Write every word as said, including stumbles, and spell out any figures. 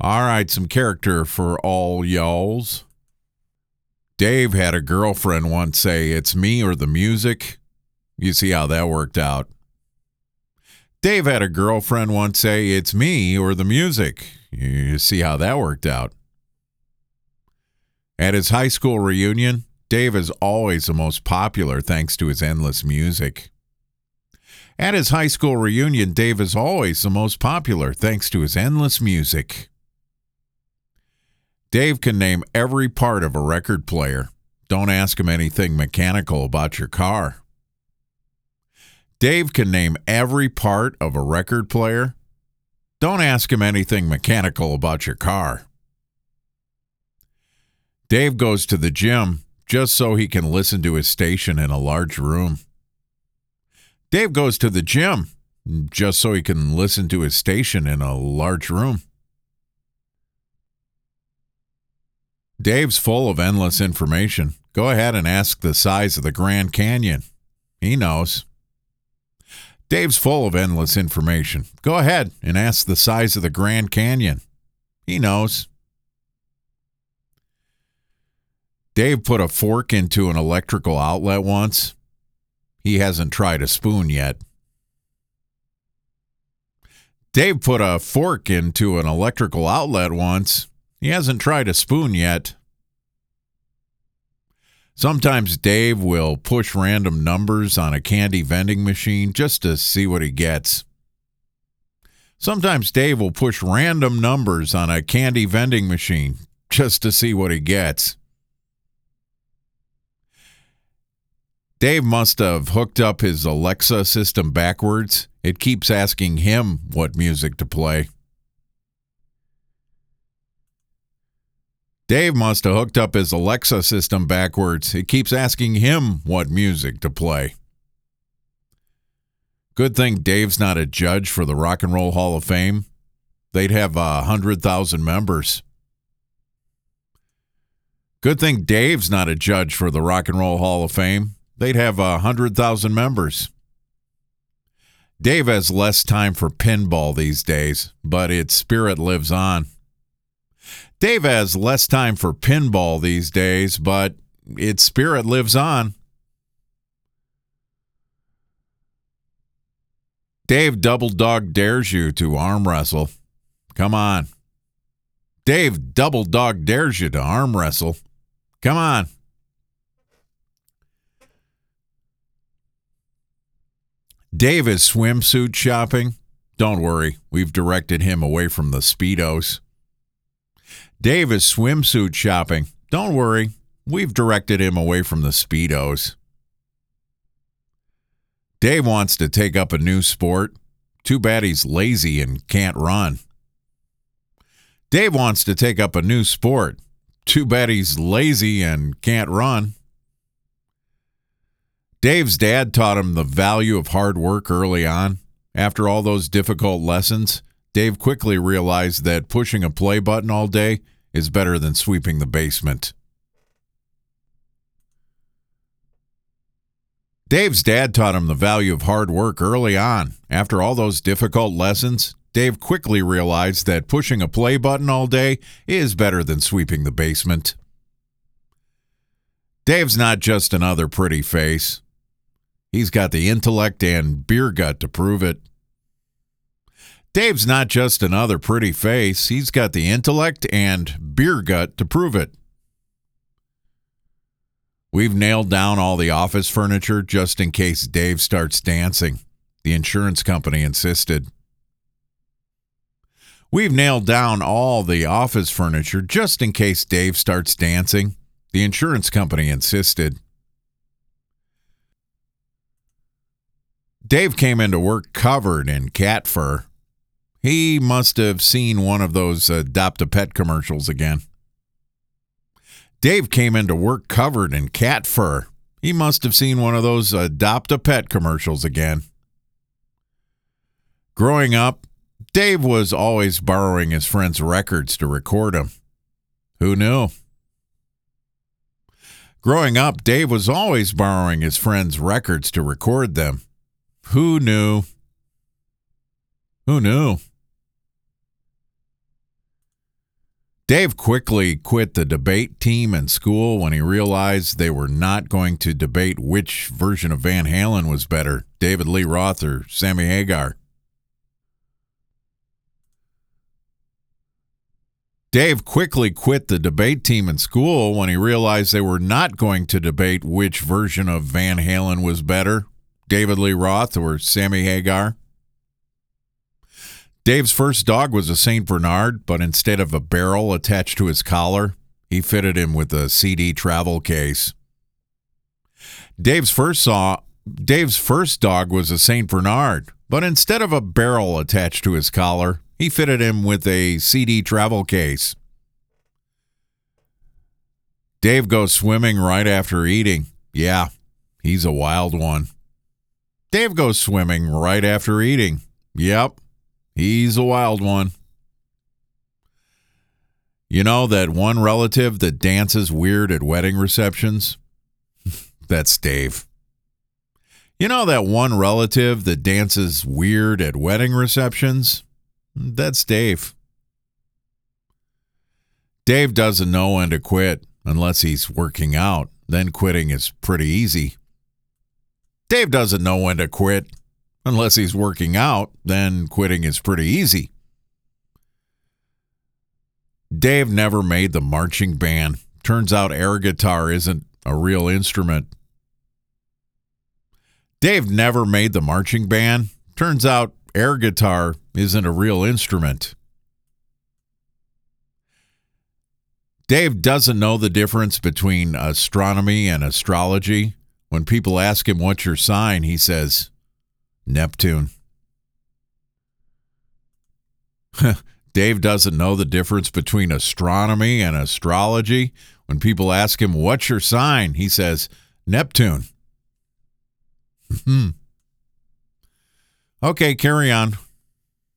All right, some character for all y'alls. Dave had a girlfriend once say, "It's me or the music." You see how that worked out. Dave had a girlfriend once say, "It's me or the music." You see how that worked out. At his high school reunion, Dave is always the most popular thanks to his endless music. At his high school reunion, Dave is always the most popular thanks to his endless music. Dave can name every part of a record player. Don't ask him anything mechanical about your car. Dave can name every part of a record player. Don't ask him anything mechanical about your car. Dave goes to the gym just so he can listen to his station in a large room. Dave goes to the gym just so he can listen to his station in a large room. Dave's full of endless information. Go ahead and ask the size of the Grand Canyon. He knows. Dave's full of endless information. Go ahead and ask the size of the Grand Canyon. He knows. Dave put a fork into an electrical outlet once. He hasn't tried a spoon yet. Dave put a fork into an electrical outlet once. He hasn't tried a spoon yet. Sometimes Dave will push random numbers on a candy vending machine just to see what he gets. Sometimes Dave will push random numbers on a candy vending machine just to see what he gets. Dave must have hooked up his Alexa system backwards. It keeps asking him what music to play. Dave must have hooked up his Alexa system backwards. It keeps asking him what music to play. Good thing Dave's not a judge for the Rock and Roll Hall of Fame. They'd have a hundred thousand members. Good thing Dave's not a judge for the Rock and Roll Hall of Fame. They'd have a hundred thousand members. Dave has less time for pinball these days, but its spirit lives on. Dave has less time for pinball these days, but its spirit lives on. Dave double dog dares you to arm wrestle. Come on. Dave double dog dares you to arm wrestle. Come on. Dave is swimsuit shopping. Don't worry, we've directed him away from the Speedos. Dave is swimsuit shopping. Don't worry, we've directed him away from the Speedos. Dave wants to take up a new sport. Too bad he's lazy and can't run. Dave wants to take up a new sport. Too bad he's lazy and can't run. Dave's dad taught him the value of hard work early on. After all those difficult lessons, Dave quickly realized that pushing a play button all day is better than sweeping the basement. Dave's dad taught him the value of hard work early on. After all those difficult lessons, Dave quickly realized that pushing a play button all day is better than sweeping the basement. Dave's not just another pretty face. He's got the intellect and beer gut to prove it. Dave's not just another pretty face. He's got the intellect and beer gut to prove it. We've nailed down all the office furniture just in case Dave starts dancing. The insurance company insisted. We've nailed down all the office furniture just in case Dave starts dancing. The insurance company insisted. Dave came into work covered in cat fur. He must have seen one of those Adopt-A-Pet commercials again. Dave came into work covered in cat fur. He must have seen one of those Adopt-A-Pet commercials again. Growing up, Dave was always borrowing his friends' records to record them. Who knew? Growing up, Dave was always borrowing his friends' records to record them. Who knew? Who knew? Dave quickly quit the debate team in school when he realized they were not going to debate which version of Van Halen was better, David Lee Roth or Sammy Hagar. Dave quickly quit the debate team in school when he realized they were not going to debate which version of Van Halen was better, David Lee Roth or Sammy Hagar. Dave's first dog was a Saint Bernard, but instead of a barrel attached to his collar, he fitted him with a C D travel case. Dave's first saw Dave's first dog was a Saint Bernard, but instead of a barrel attached to his collar, he fitted him with a C D travel case. Dave goes swimming right after eating. Yeah, he's a wild one. Dave goes swimming right after eating. Yep, he's a wild one. You know that one relative that dances weird at wedding receptions? That's Dave. You know that one relative that dances weird at wedding receptions? That's Dave. Dave doesn't know when to quit unless he's working out. Then quitting is pretty easy. Dave doesn't know when to quit unless he's working out. Then quitting is pretty easy. Dave never made the marching band. Turns out air guitar isn't a real instrument. Dave never made the marching band. Turns out air guitar isn't a real instrument. Dave doesn't know the difference between astronomy and astrology. When people ask him, "What's your sign?" he says, "Neptune." Dave doesn't know the difference between astronomy and astrology. When people ask him, "What's your sign?" he says, "Neptune." Hmm. Okay, carry on.